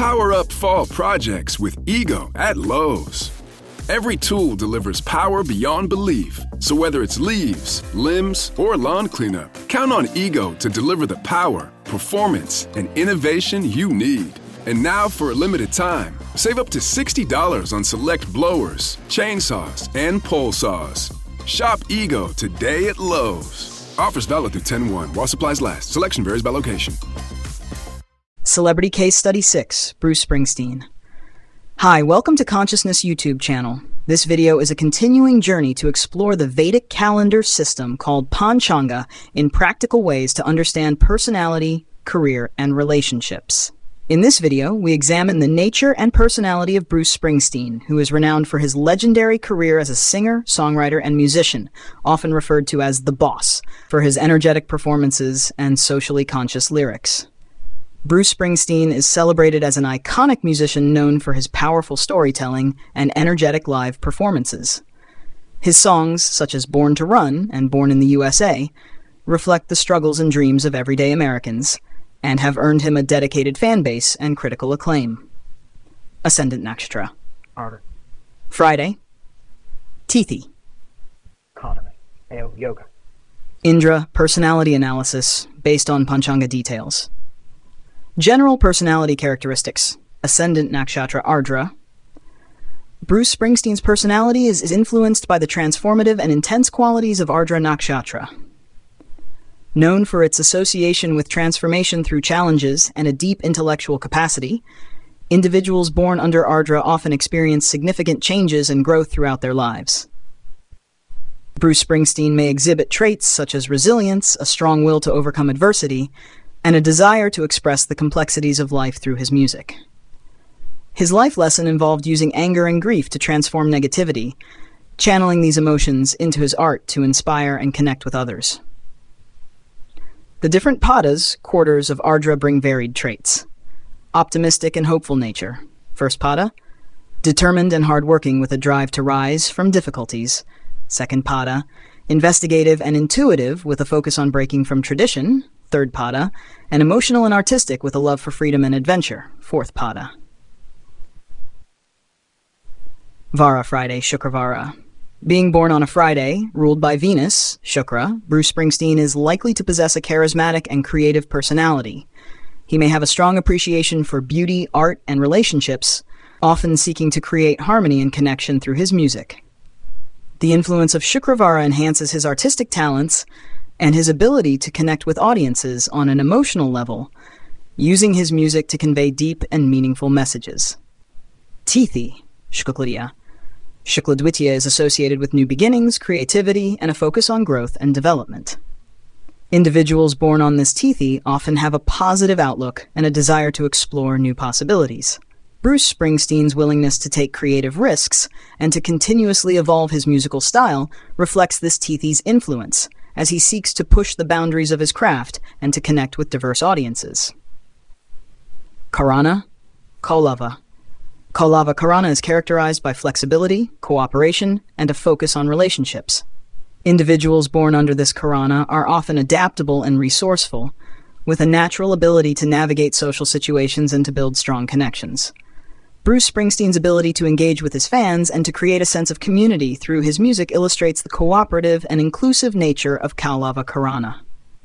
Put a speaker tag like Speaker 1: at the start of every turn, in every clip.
Speaker 1: Power up fall projects with Ego at Lowe's. Every tool delivers power beyond belief. So whether it's leaves, limbs, or lawn cleanup, count on Ego to deliver the power, performance, and innovation you need. And now for a limited time, save up to $60 on select blowers, chainsaws, and pole saws. Shop Ego today at Lowe's. Offers valid through 10/1 while supplies last. Selection varies by location.
Speaker 2: Celebrity Case Study 6, Bruce Springsteen. Hi, welcome to Consciousness YouTube channel. This video is a continuing journey to explore the Vedic calendar system called Panchanga in practical ways to understand personality, career, and relationships. In this video, we examine the nature and personality of Bruce Springsteen, who is renowned for his legendary career as a singer, songwriter, and musician, often referred to as the Boss, for his energetic performances and socially conscious lyrics. Bruce Springsteen is celebrated as an iconic musician known for his powerful storytelling and energetic live performances. His songs, such as Born to Run and Born in the USA, reflect the struggles and dreams of everyday Americans, and have earned him a dedicated fan base and critical acclaim. Ascendant Nakshatra. Friday. Tithi.
Speaker 3: Yoga.
Speaker 2: Indra, personality analysis based on Panchanga details. General personality characteristics. Ascendant Nakshatra Ardra. Bruce Springsteen's personality is influenced by the transformative and intense qualities of Ardra Nakshatra. Known for its association with transformation through challenges and a deep intellectual capacity, individuals born under Ardra often experience significant changes and growth throughout their lives. Bruce Springsteen may exhibit traits such as resilience, a strong will to overcome adversity, and a desire to express the complexities of life through his music. His life lesson involved using anger and grief to transform negativity, channeling these emotions into his art to inspire and connect with others. The different padas, quarters of Ardra, bring varied traits. Optimistic and hopeful nature. First pada, determined and hardworking with a drive to rise from difficulties. Second pada, investigative and intuitive with a focus on breaking from tradition. Third pada, and emotional and artistic with a love for freedom and adventure. Fourth pada. Vara Friday, Shukravara. Being born on a Friday, ruled by Venus, Shukra, Bruce Springsteen is likely to possess a charismatic and creative personality. He may have a strong appreciation for beauty, art, and relationships, often seeking to create harmony and connection through his music. The influence of Shukravara enhances his artistic talents and his ability to connect with audiences on an emotional level, using his music to convey deep and meaningful messages. Tithi, Shukladya. Shukla Dwitiya is associated with new beginnings, creativity, and a focus on growth and development. Individuals born on this Tithi often have a positive outlook and a desire to explore new possibilities. Bruce Springsteen's willingness to take creative risks and to continuously evolve his musical style reflects this Tithi's influence, as he seeks to push the boundaries of his craft and to connect with diverse audiences. Karana, Kaulava. Kaulava Karana is characterized by flexibility, cooperation, and a focus on relationships. Individuals born under this Karana are often adaptable and resourceful, with a natural ability to navigate social situations and to build strong connections. Bruce Springsteen's ability to engage with his fans and to create a sense of community through his music illustrates the cooperative and inclusive nature of Kaulava Karana.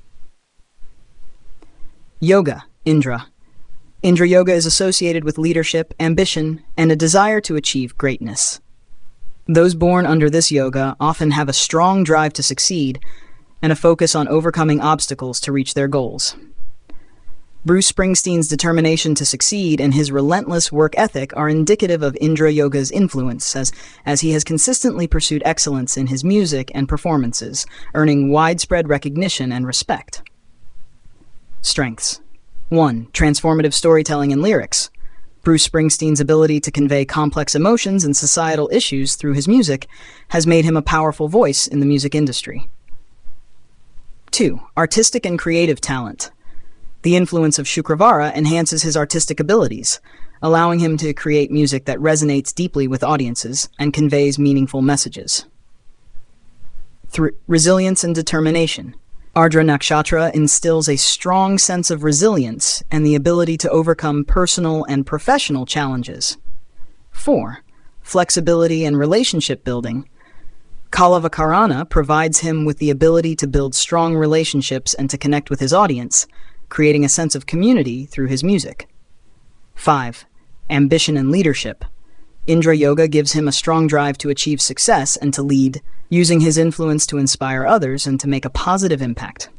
Speaker 2: Yoga, Indra. Indra Yoga is associated with leadership, ambition, and a desire to achieve greatness. Those born under this yoga often have a strong drive to succeed and a focus on overcoming obstacles to reach their goals. Bruce Springsteen's determination to succeed and his relentless work ethic are indicative of Indra Yoga's influence, as he has consistently pursued excellence in his music and performances, earning widespread recognition and respect. Strengths. 1. Transformative storytelling and lyrics. Bruce Springsteen's ability to convey complex emotions and societal issues through his music has made him a powerful voice in the music industry. 2. Artistic and creative talent. The influence of Shukravara enhances his artistic abilities, allowing him to create music that resonates deeply with audiences and conveys meaningful messages. 3. Resilience and determination. Ardra Nakshatra instills a strong sense of resilience and the ability to overcome personal and professional challenges. 4. Flexibility and relationship building. Kalavakarana provides him with the ability to build strong relationships and to connect with his audience, creating a sense of community through his music. 5. Ambition and leadership. Indra Yoga gives him a strong drive to achieve success and to lead, using his influence to inspire others and to make a positive impact.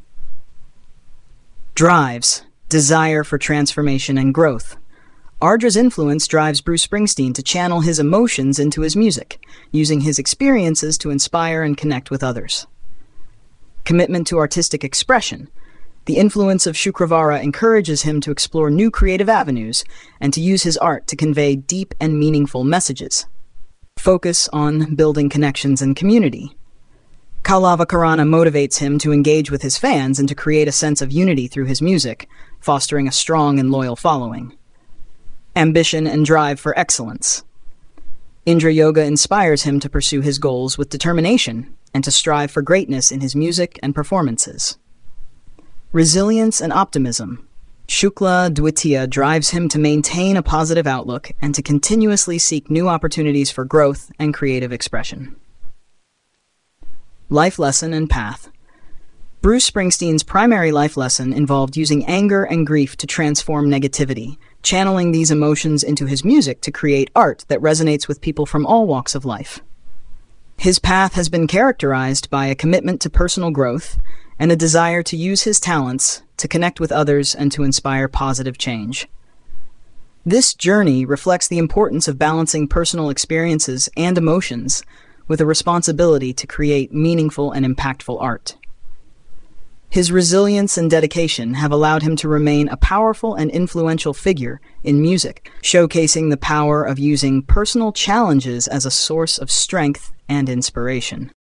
Speaker 2: Drives, desire for transformation and growth. Ardra's influence drives Bruce Springsteen to channel his emotions into his music, using his experiences to inspire and connect with others. Commitment to artistic expression. The influence of Shukravara encourages him to explore new creative avenues and to use his art to convey deep and meaningful messages. Focus on building connections and community. Kalavakarana motivates him to engage with his fans and to create a sense of unity through his music, fostering a strong and loyal following. Ambition and drive for excellence. Indra Yoga inspires him to pursue his goals with determination and to strive for greatness in his music and performances. Resilience and optimism. Shukla Dwitiya drives him to maintain a positive outlook and to continuously seek new opportunities for growth and creative expression. Life lesson and path. Bruce Springsteen's primary life lesson involved using anger and grief to transform negativity, channeling these emotions into his music to create art that resonates with people from all walks of life. His path has been characterized by a commitment to personal growth and a desire to use his talents to connect with others and to inspire positive change. This journey reflects the importance of balancing personal experiences and emotions with a responsibility to create meaningful and impactful art. His resilience and dedication have allowed him to remain a powerful and influential figure in music, showcasing the power of using personal challenges as a source of strength and inspiration.